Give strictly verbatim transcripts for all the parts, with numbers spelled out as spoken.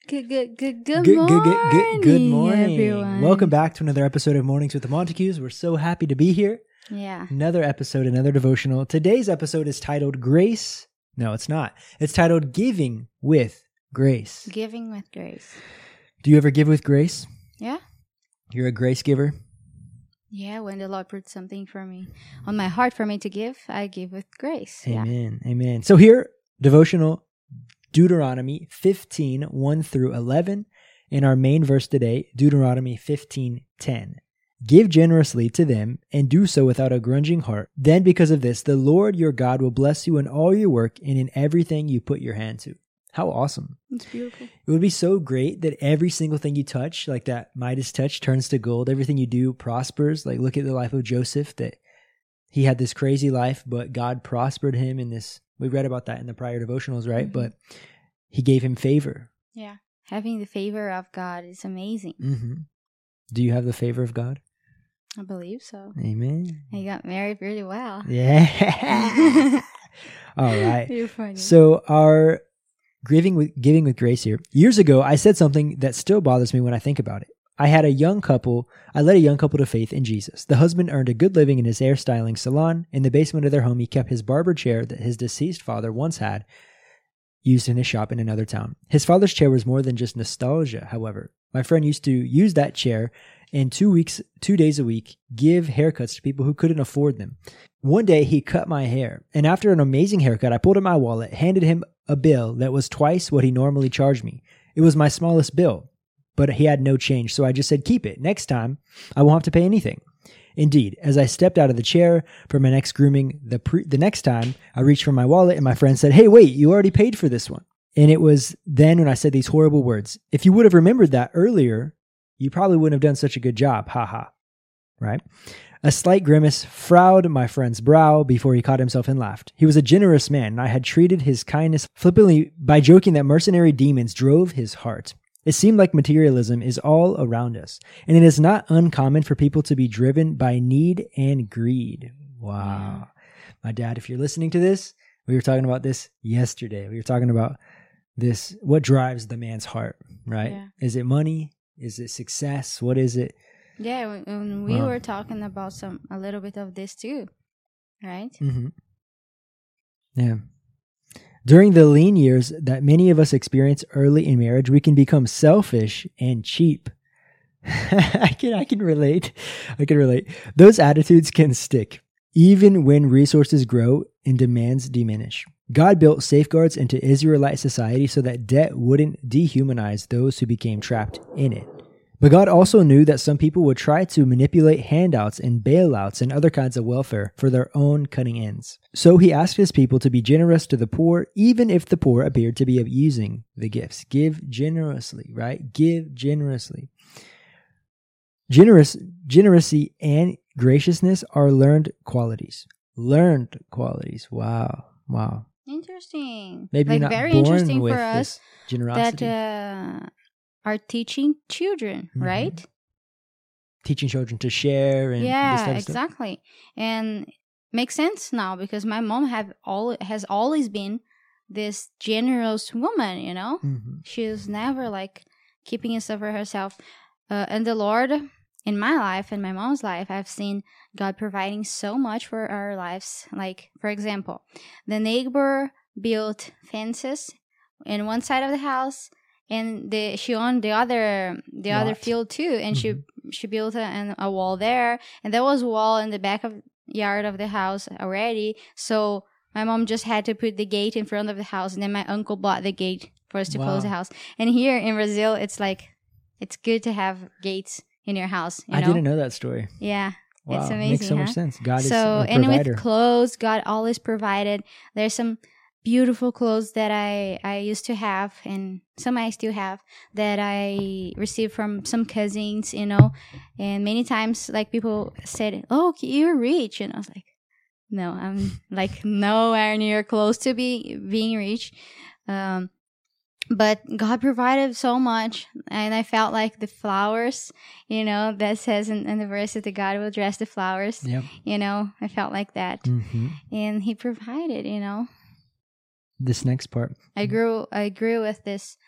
Good, good, good, good, good, morning, good, good, good morning. everyone. Welcome back to another episode of Mornings with the Montagues. We're so happy to be here. Yeah. Another episode, another devotional. Today's episode is titled Grace. No, it's not. It's titled Giving with Grace. Giving with grace. Do you ever give with grace? Yeah. You're a grace giver? Yeah, when the Lord put something for me on my heart for me to give, I give with grace. Amen. Yeah. Amen. So here, devotional Deuteronomy fifteen, one through eleven. And our main verse today, Deuteronomy fifteen, ten. Give generously to them and do so without a grudging heart. Then because of this, the Lord your God will bless you in all your work and in everything you put your hand to. How awesome. It's beautiful. It would be so great that every single thing you touch, like that Midas touch, turns to gold. Everything you do prospers. Like look at the life of Joseph, that he had this crazy life, but God prospered him in this. We read about that in the prior devotionals, right? Mm-hmm. But he gave him favor. Yeah. Having the favor of God is amazing. Mm-hmm. Do you have the favor of God? I believe so. Amen. He got married really well. Yeah. All right. You're funny. So our giving with, giving with grace here. Years ago, I said something that still bothers me when I think about it. I had a young couple, I led a young couple to faith in Jesus. The husband earned a good living in his hairstyling salon. In the basement of their home, he kept his barber chair that his deceased father once had used in his shop in another town. His father's chair was more than just nostalgia, however. My friend used to use that chair and two weeks, two days a week, give haircuts to people who couldn't afford them. One day, he cut my hair, and after an amazing haircut, I pulled out my wallet, handed him a bill that was twice what he normally charged me. It was my smallest bill, but he had no change, so I just said, keep it. Next time, I won't have to pay anything. Indeed, as I stepped out of the chair for my next grooming, the pre- the next time, I reached for my wallet, and my friend said, hey, wait, you already paid for this one. And it was then when I said these horrible words. If you would have remembered that earlier, you probably wouldn't have done such a good job. Ha ha. Right? A slight grimace frowned my friend's brow before he caught himself and laughed. He was a generous man, and I had treated his kindness flippantly by joking that mercenary demons drove his heart. It seemed like materialism is all around us, and it is not uncommon for people to be driven by need and greed. Wow. My dad, if you're listening to this, we were talking about this yesterday. We were talking about this, what drives the man's heart, right? Yeah. Is it money? Is it success? What is it? Yeah, when we wow. were talking about some a little bit of this too, right? Mm-hmm. Yeah. During the lean years that many of us experience early in marriage, we can become selfish and cheap. I can I can relate. I can relate. Those attitudes can stick, even when resources grow and demands diminish. God built safeguards into Israelite society so that debt wouldn't dehumanize those who became trapped in it. But God also knew that some people would try to manipulate handouts and bailouts and other kinds of welfare for their own cutting ends. So he asked his people to be generous to the poor, even if the poor appeared to be abusing the gifts. Give generously, right? Give generously. Generous, generosity and graciousness are learned qualities. Learned qualities. Wow. Wow. Interesting. Maybe like you're not very born interesting with for us generosity. that uh, are teaching children, mm-hmm. right? Teaching children to share and yeah, this type of exactly. And makes sense now because my mom have all has always been this generous woman. You know, mm-hmm. she's never like keeping stuff for herself. Uh, and the Lord in my life and my mom's life, I've seen God providing so much for our lives. Like, for example, the neighbor built fences in one side of the house, and the she owned the other the Lot. other field too, and mm-hmm. she she built a, a wall there, and there was a wall in the back of yard of the house already. So my mom just had to put the gate in front of the house, and then my uncle bought the gate for us to wow. close the house. And here in Brazil, it's like it's good to have gates in your house. You I know? didn't know that story. Yeah. Wow. It's amazing. Makes so huh? much sense. God so, is a and provider. with clothes, God always provided. There's some beautiful clothes that I, I used to have, and some I still have, that I received from some cousins, you know. And many times, like, people said, oh, you're rich. And I was like, no, I'm, like, nowhere near close to be being rich. Um, But God provided so much, and I felt like the flowers, you know, that says in, in the verse that God will dress the flowers. Yep. You know, I felt like that. Mm-hmm. And he provided, you know. This next part. I grew I grew with this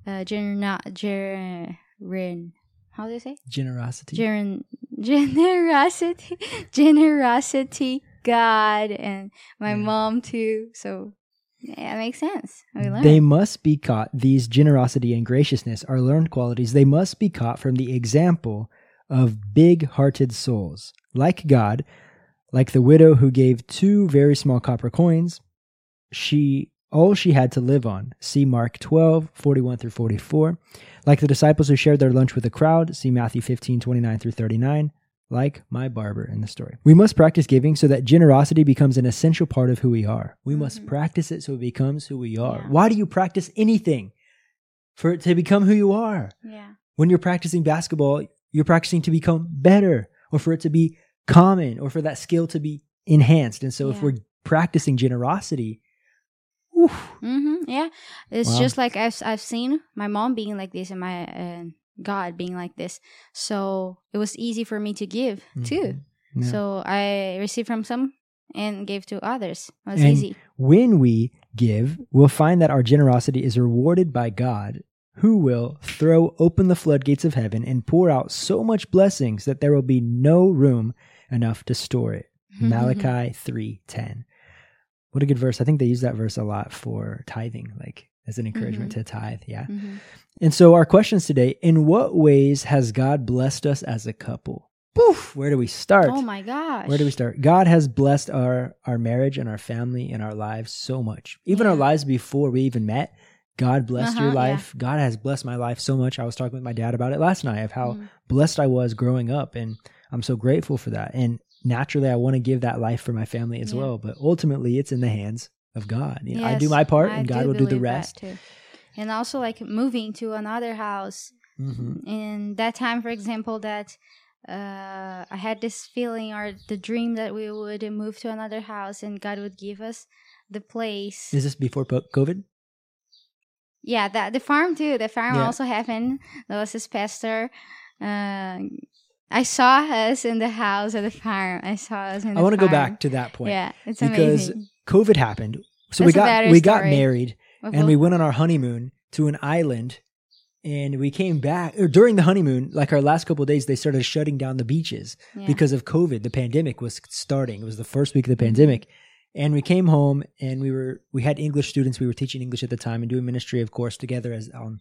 uh, gener- ger- ren- how do you say? Generosity. Gen- generosity, generosity, God, and my Yeah. mom too. So yeah, it makes sense. We learn. They must be caught. These generosity and graciousness are learned qualities. They must be caught from the example of big-hearted souls, like God, like the widow who gave two very small copper coins. She all she had to live on. See Mark twelve, forty-one through forty-four. Like the disciples who shared their lunch with the crowd. See Matthew fifteen, twenty-nine through thirty-nine. Like my barber in the story. We must practice giving so that generosity becomes an essential part of who we are. We mm-hmm. must practice it so it becomes who we are. Yeah. Why do you practice anything? For it to become who you are. Yeah. When you're practicing basketball, you're practicing to become better, or for it to be common, or for that skill to be enhanced. And so yeah. if we're practicing generosity, mm-hmm. yeah, it's wow. just like I've I've seen my mom being like this and my uh, God being like this. So it was easy for me to give mm-hmm. too. Yeah. So I received from some and gave to others. It was and easy. When we give, we'll find that our generosity is rewarded by God, who will throw open the floodgates of heaven and pour out so much blessings that there will be no room enough to store it. Malachi three ten. What a good verse. I think they use that verse a lot for tithing, like as an encouragement mm-hmm. to tithe. Yeah. Mm-hmm. And so our questions today, in what ways has God blessed us as a couple? Poof, where do we start? Oh my gosh. Where do we start? God has blessed our, our marriage and our family and our lives so much. Even yeah. our lives before we even met, God blessed uh-huh, your life. Yeah. God has blessed my life so much. I was talking with my dad about it last night of how mm. blessed I was growing up. And I'm so grateful for that. And naturally, I want to give that life for my family as yeah. well. But ultimately, it's in the hands of God. You know, yes, I do my part and God will do the rest. Too. And also like moving to another house. Mm-hmm. In that time, for example, that uh, I had this feeling or the dream that we would move to another house and God would give us the place. Is this before COVID? Yeah, that the farm too. The farm yeah. also happened. There was this pastor. Uh, I saw us in the house at the farm. I saw us in the I want to farm. go back to that point. Yeah, it's because amazing. Because COVID happened. So That's we got we got story. married uh-huh. and we went on our honeymoon to an island, and we came back or during the honeymoon, like our last couple of days, they started shutting down the beaches yeah. because of COVID. The pandemic was starting. It was the first week of the pandemic. And we came home and we were we had English students. We were teaching English at the time and doing ministry, of course, together as on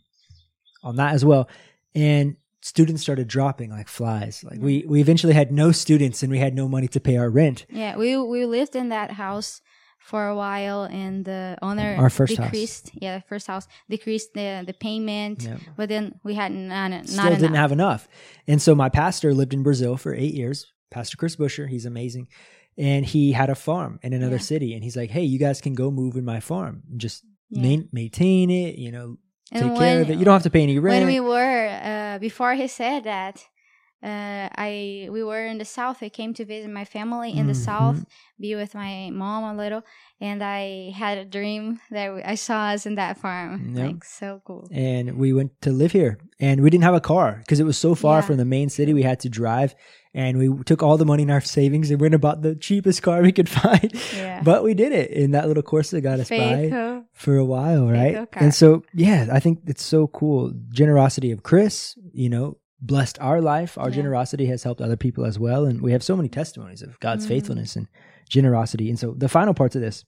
on that as well. And students started dropping like flies. Like we, we eventually had no students and we had no money to pay our rent. Yeah, we we lived in that house for a while, and the owner our first decreased. House. Yeah, the first house decreased the the payment, yeah. but then we had not, not Still enough. didn't have enough. And so my pastor lived in Brazil for eight years. Pastor Chris Busher, he's amazing. And he had a farm in another yeah. city. And he's like, hey, you guys can go move in my farm. Just yeah. main, maintain it, you know, and take when, care of it. You don't have to pay any rent. When we were, uh, before he said that, uh, I we were in the south. I came to visit my family in mm-hmm. the south, be with my mom a little. And I had a dream that we, I saw us in that farm. Yep. Like, so cool. And we went to live here. And we didn't have a car because it was so far yeah. from the main city. We had to drive. And we took all the money in our savings and went and bought the cheapest car we could find. Yeah. But we did it. And that little Corsa got us Faithful. by for a while, right? And so, yeah, I think it's so cool. Generosity of Chris, you know, blessed our life. Our yeah. generosity has helped other people as well. And we have so many testimonies of God's mm. faithfulness and generosity. And so the final parts of this,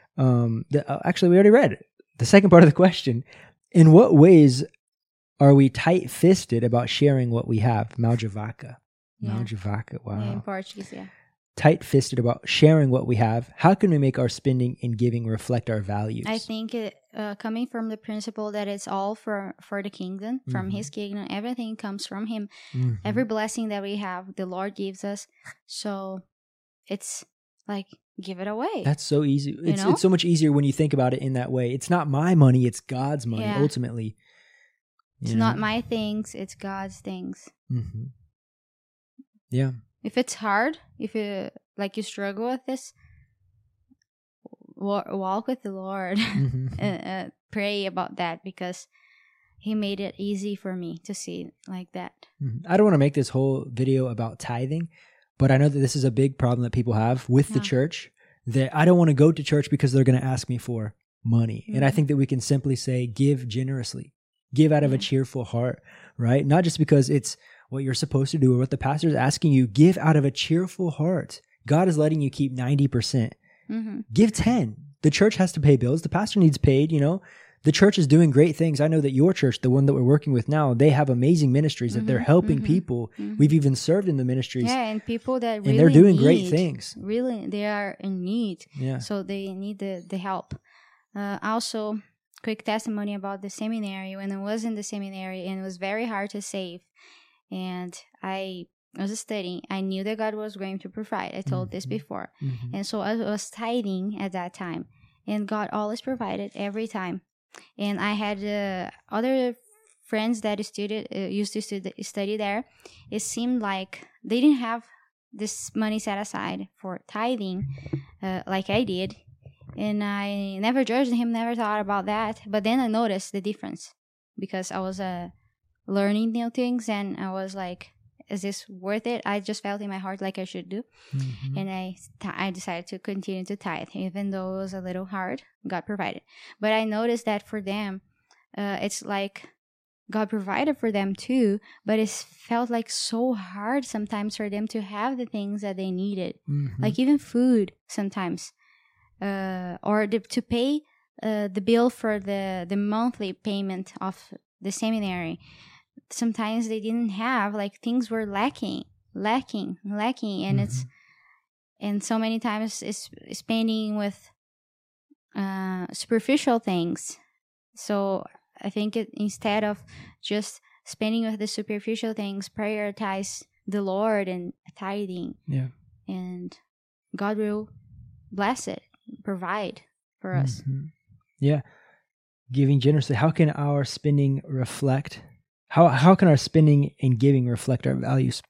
um, the, uh, actually, we already read it. The second part of the question, in what ways are we tight-fisted about sharing what we have? Maljavaca. Yeah. Maljavaca, wow. Yeah, in Portuguese, yeah. Tight-fisted about sharing what we have. How can we make our spending and giving reflect our values? I think it, uh, coming from the principle that it's all for, for the kingdom, from mm-hmm. his kingdom, everything comes from him. Mm-hmm. Every blessing that we have, the Lord gives us. So it's like, give it away. That's so easy. You it's know? It's so much easier when you think about it in that way. It's not my money, it's God's money, yeah. ultimately. It's know? not my things, it's God's things. Mm-hmm. Yeah. If it's hard, if you like you struggle with this, walk with the Lord. Mm-hmm. and, uh, pray about that because He made it easy for me to see it like that. Mm-hmm. I don't want to make this whole video about tithing, but I know that this is a big problem that people have with yeah. the church. That I don't want to go to church because they're going to ask me for money. Mm-hmm. And I think that we can simply say, give generously. Give out of a Yeah. cheerful heart, right? Not just because it's what you're supposed to do or what the pastor is asking you. Give out of a cheerful heart. God is letting you keep ninety percent. Mm-hmm. Give ten. The church has to pay bills. The pastor needs paid, you know. The church is doing great things. I know that your church, the one that we're working with now, they have amazing ministries that they're Mhm, helping mhm, people. mhm. We've even served in the ministries, Yeah, and people that really and they're doing need, great things. Really, they are in need. Yeah. So they need the, the help. Uh, also, quick testimony about the seminary. When I was in the seminary, and it was very hard to save, and I was studying, I knew that God was going to provide. I told this Mhm. before. Mhm. And so I was tithing at that time, and God always provided every time. And I had uh, other friends that studied, uh, used to stud- study there. It seemed like they didn't have this money set aside for tithing uh, like I did. And I never judged him, never thought about that. But then I noticed the difference because I was uh, learning new things, and I was like, is this worth it? I just felt in my heart like I should do. Mhm. And I, I decided to continue to tithe, even though it was a little hard. God provided. But I noticed that for them, uh, it's like God provided for them too, but it felt like so hard sometimes for them to have the things that they needed. Mhm. Like even food sometimes. Uh, or the, to pay uh, the bill for the, the monthly payment of the seminary. Sometimes they didn't have, like things were lacking, lacking, lacking. And Mhm. it's, and so many times it's spending with uh, superficial things. So I think it, instead of just spending with the superficial things, prioritize the Lord and tithing. Yeah. And God will bless it, provide for us. Mhm. Yeah. Giving generously. How can our spending reflect? How how can our spending and giving reflect our values?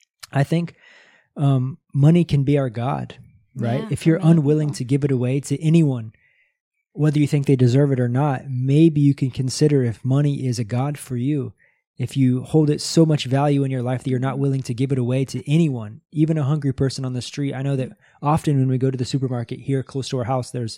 I think um, money can be our God, right? Yeah, if for you're many unwilling people. to give it away to anyone, whether you think they deserve it or not, maybe you can consider if money is a God for you. If you hold it so much value in your life that you're not willing to give it away to anyone, even a hungry person on the street. I know that often when we go to the supermarket here close to our house, there's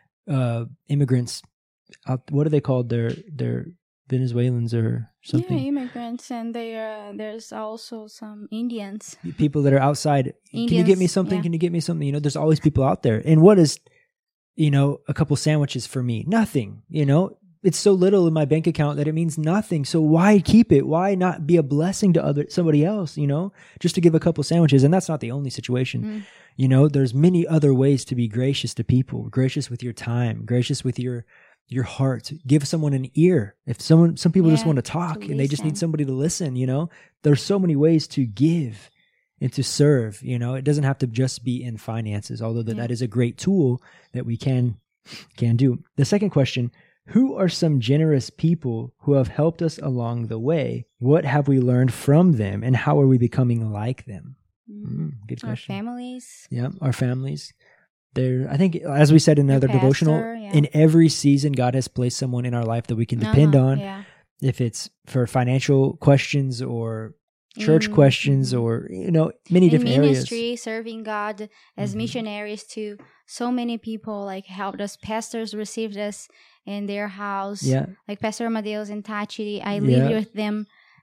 uh, immigrants. Out, what are they called? They're they're Venezuelans or something. Yeah, immigrants, and they are, there's also some Indians. People that are outside. Can you get me Indians, something? yeah. Can you get me something? You know, there's always people out there. And what is, you know, a couple sandwiches for me? Nothing. You know, it's so little in my bank account that it means nothing. So why keep it? Why not be a blessing to other somebody else? You know, just to give a couple sandwiches. And that's not the only situation. Mm. You know, there's many other ways to be gracious to people. Gracious with your time. Gracious with your your heart. Give someone an ear. If someone, some people just Yeah, want to talk to and they just need listen. somebody to listen. You know, there's so many ways to give and to serve. You know, it doesn't have to just be in finances, although that, Yeah. that is a great tool that we can can do. The second question: who are some generous people who have helped us along the way? What have we learned from them, and how are we becoming like them? Mm. Mm, good Our question. families. Yeah, our families. There, I think, as we said in Your another devotional, pastor, yeah. in every season, God has placed someone in our life that we can depend Uh-huh, on. Yeah. If it's for financial questions or church Mm, questions mhm. or, you know, many In different ministry, areas. serving God as Mhm. missionaries to so many people, like helped us. Pastors received us in their house. Yeah, Like Pastor Amadeus and Tachi, I Yeah. lived with them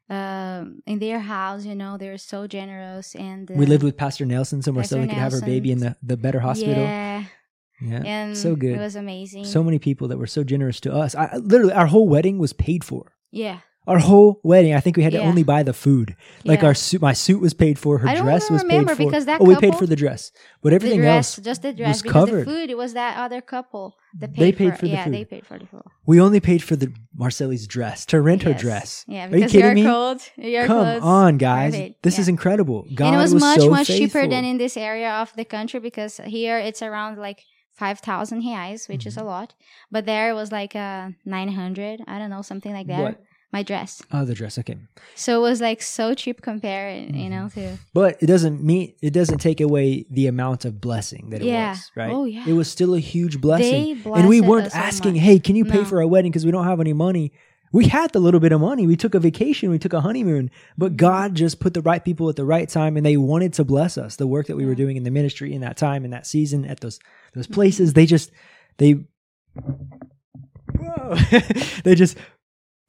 um, in their house. You know, they're so generous. And uh, we lived with Pastor Nelson, so Pastor Marcella could have her baby in the, the better hospital. Yeah, Yeah, and so good. It was amazing. So many people that were so generous to us. I, literally, our whole wedding was paid for. yeah, Our whole wedding, I think we had to Yeah. only buy the food. Like Yeah. our suit, my suit was paid for. Her I don't dress even was paid remember for. because that oh, we paid couple- for the dress, but the everything dress, else just the dress, was because covered. the food, it was that other couple that paid They paid for, for the yeah, food. they paid for the food. we only paid for the Marcelli's dress to rent her Yes. dress. Yeah, Are you because kidding are me? cold. Your Come clothes on, are guys! paid. This Yeah. is incredible. God and it was, was much so much faithful. cheaper than in this area of the country, because here it's around like five thousand reais, which Mm-hmm. is a lot, but there it was like uh nine hundred, I don't know, something like that. What? My dress, Oh, the dress. Okay, so it was like so cheap compared, Mm-hmm. you know, to but it doesn't mean it doesn't take away the amount of blessing that it Yeah. was. Right? Oh, yeah. It was still a huge blessing, They and we blessed weren't us so asking, much. "Hey, can you pay No. for our wedding?" Because we don't have any money. We had the little bit of money. We took a vacation. We took a honeymoon. But Mm-hmm. God just put the right people at the right time, and they wanted to bless us. The work that we were Yeah. doing in the ministry in that time, in that season, at those those Mm-hmm. places, they just they Whoa. they just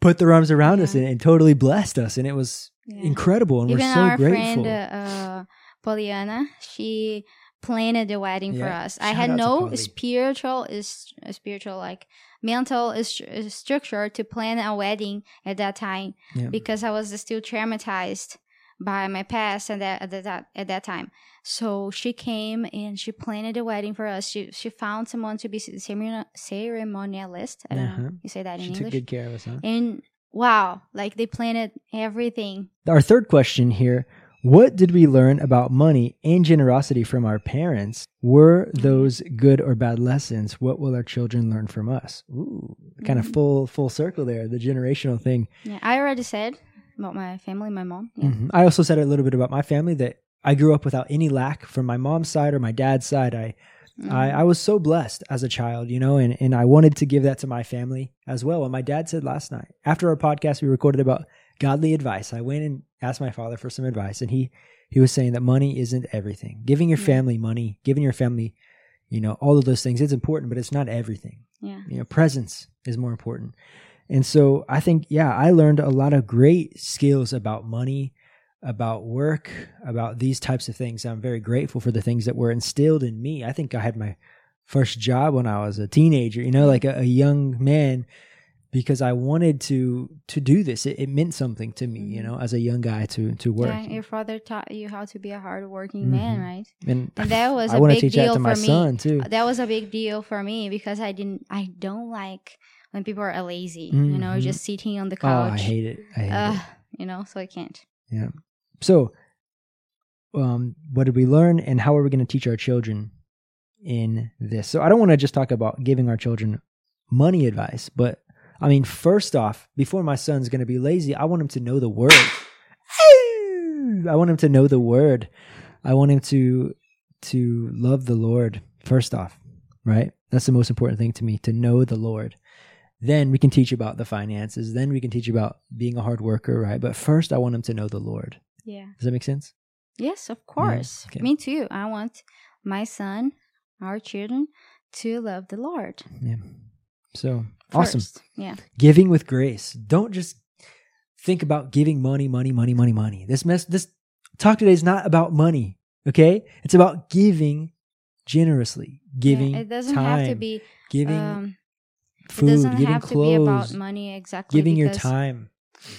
put their arms around Yeah. us and, and totally blessed us. And it was Yeah. incredible. And Even we're so our grateful. friend uh, Poliana, she planned the wedding for Yeah. us. I Shout had out to no Polly. spiritual is spiritual like mental is, is structure to plan a wedding at that time Yeah. because I was still traumatized by my past and that at that at that time. So she came and she planned the wedding for us. She she found someone to be ceremonial, ceremonialist. I don't Uh-huh. know you say that She in took English. good care of us, huh? And wow, like they planned everything. Our third question here. What did we learn about money and generosity from our parents? Were those good or bad lessons? What will our children learn from us? Ooh, kind of Mhm. full full circle there, the generational thing. Yeah, I already said about my family, my mom. Yeah. Mhm. I also said a little bit about my family that I grew up without any lack from my mom's side or my dad's side. I Mhm. I, I was so blessed as a child, you know, and, and I wanted to give that to my family as well. And my dad said last night, after our podcast, we recorded about godly advice. I went and asked my father for some advice, and he, he was saying that money isn't everything. Giving your Yeah. family money, giving your family, you know, all of those things, it's important, but it's not everything. Yeah. You know, presence is more important. And so I think, yeah, I learned a lot of great skills about money, about work, about these types of things. I'm very grateful for the things that were instilled in me. I think I had my first job when I was a teenager, you know, like a, a young man, because I wanted to to do this. It, it meant something to me, you Mhm. know, as a young guy to to work. Yeah, your father taught you how to be a hardworking Mhm. man, right? And, And that was I a want to big teach that deal to my for me. son too. That was a big deal for me because I didn't, I don't like when people are lazy, you know, Mhm. just sitting on the Oh, I couch. hate it. I hate uh, it. you know, so I can't. Yeah. So, um, what did we learn, and how are we going to teach our children in this? So, I don't want to just talk about giving our children money advice, but I mean, first off, before my son's going to be lazy, I want him to know the word. I want him to know the word. I want him to to love the Lord. First off, right? That's the most important thing to me, to know the Lord. Then we can teach about the finances. Then we can teach about being a hard worker, right? But first, I want him to know the Lord. Yeah. Does that make sense? Yes, of course. Okay. Me too. I want my son, our children, to love the Lord. Yeah. So First. awesome. Yeah. Giving with grace. Don't just think about giving money, money, money, money, money. This mess, this talk today is not about money. Okay, it's about giving generously, giving Yeah, it doesn't time, have to be giving um, food, it doesn't giving have to be about clothes, money exactly. giving your because, time.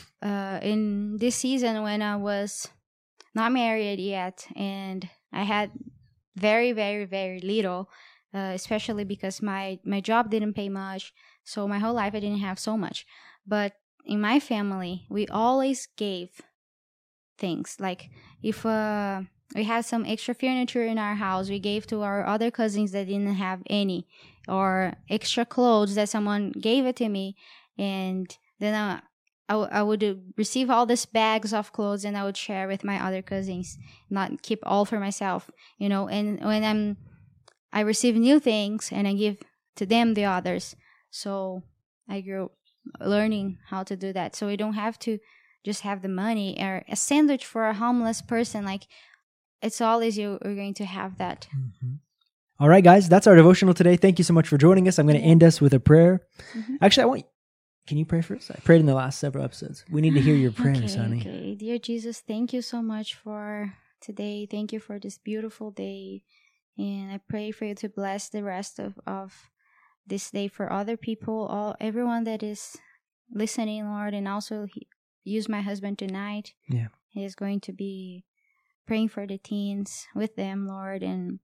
Uh, in this season, when I was not married yet, and I had very, very, very little, uh, especially because my my job didn't pay much. So my whole life I didn't have so much. But in my family, we always gave things. Like if uh, we had some extra furniture in our house, we gave to our other cousins that didn't have any, or extra clothes that someone gave it to me, and then uh, I, w- I would uh, receive all these bags of clothes and I would share with my other cousins, not keep all for myself, you know. And when I'm, I receive new things and I give to them the others. So I grew learning how to do that. So we don't have to just have the money, or a sandwich for a homeless person. Like it's always you are going to have that. Mm-hmm. All right, guys, that's our devotional today. Thank you so much for joining us. I'm going to Yeah. end us with a prayer. Mm-hmm. Actually, I want. Can you pray for us? I prayed in the last several episodes. We need to hear your prayers, okay, honey. Okay, dear Jesus, thank you so much for today. Thank you for this beautiful day, and I pray for you to bless the rest of, of this day for other people, all everyone that is listening, Lord, and also he, use my husband tonight. Yeah, he is going to be praying for the teens with them, Lord, and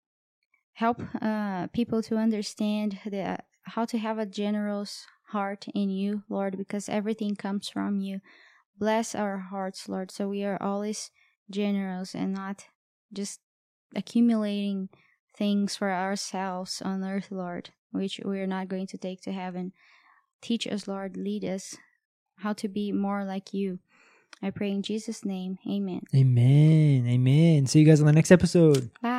help uh, people to understand the how to have a generous heart in you, Lord, because everything comes from you. Bless our hearts, Lord, so we are always generous and not just accumulating things for ourselves on earth, Lord, which we are not going to take to heaven. Teach us, Lord, lead us how to be more like you. I pray in Jesus' name. Amen. Amen. Amen. See you guys on the next episode. Bye.